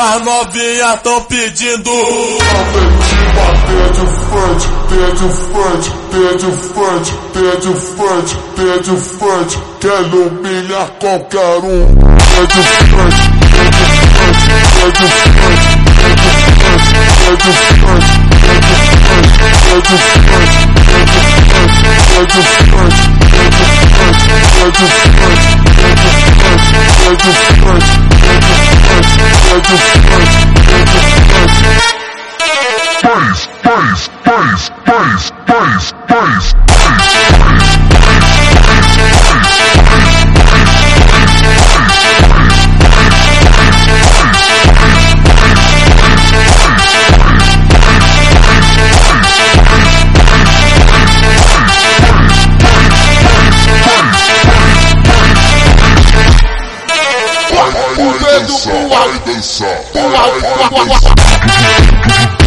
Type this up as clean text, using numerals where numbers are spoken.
As novinhas tão pedindo. Pede o front, pede o front, pede o front, pede o front, pede o front. Quer humilhar qualquer um. Pede o front, pede o front, pede o front, pede o front, pede o front, pede o front, pede o front, pede o front, pede o front, pede o front, pede o front, pede o front, pede o front, pede o front. O dedo pro alto,